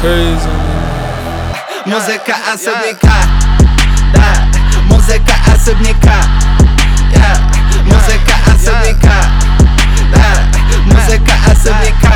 crazy. Музыка особняка, да, музыка особняка, музыка особняка, да, музыка особняка,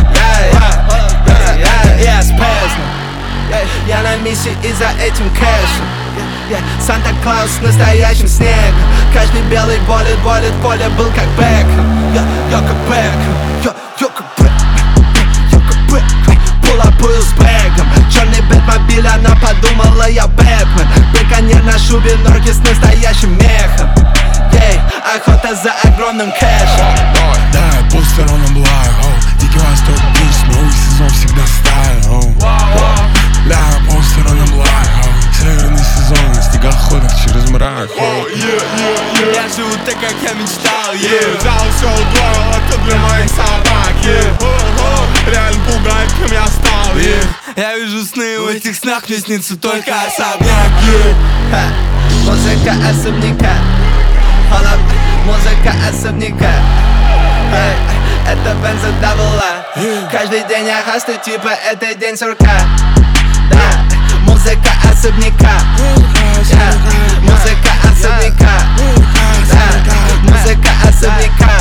я спэзну, я на миссии и за этим кэшем. Санта-Клаус с настоящим снегом. Каждый белый болит, поле был как Бекхэм. Я как Бекхэм, я как Бекхэм. Пулапую с бэгом. Черный бэтмобиль, она подумала, я Бэтмен. Браконьер на шубе, норки с настоящим мехом. Охота за огромным кэшем. Да, постер он облак, Дикий Восток, бич, новый сезон всегда стайл. Да, постер он облак, северный сезон на снегоходах через мрак. Я живу так, как я мечтал, взял все удвоил, это для моих собак, реально пугает, кем я стал, Я вижу сны, в этих снах мне снится только особняк, Музыка особняка, музыка особняка. Это бензодабла. Каждый день я хасту, типа это день сурка. Да, музыка особняка, музыка особняка, музыка особняка.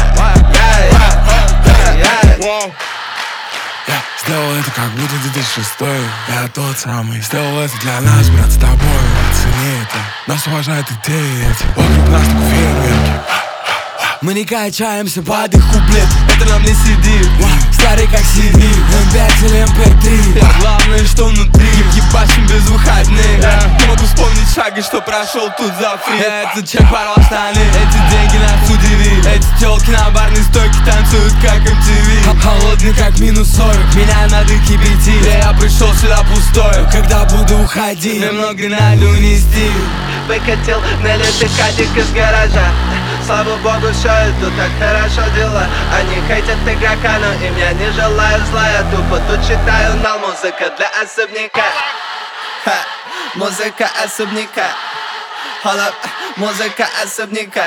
Сделал это как будто 2006. Я тот самый. Сделал это для нас, брат, с тобой. Оцени это. Нас уважают идеи эти. Вокруг нас только фейерверки. Мы не качаемся под их куплет, это нам не сидит. Старый как CD, M5 или MP3. Главное, что внутри, ебашим без выходных. Не могу вспомнить шага, что прошел тут за фри. Этот чек порвал штаны, эти деньги нас удивили. Эти телки на барной стойке танцуют как MTV. Холодный как минус 40, меня надо кипятить. Я пришел сюда пустой, когда буду уходить, мне много надо унести. Выкатил налитый кадик из гаража. Слава богу, все идут так хорошо дела. Они хейтят игрока, но им я не желаю зла. Я тупо тут читаю нал, музыка для особняка. Музыка особняка. Hold up, музыка особняка.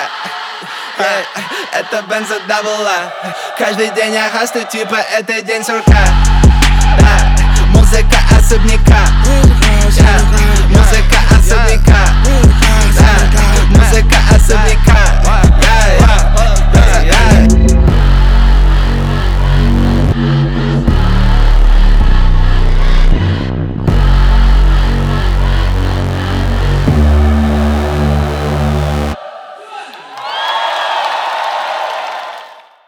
Это бензодабла. Каждый день я хасту, типа это день сурка. Да, музыка особняка. Музыка особняка.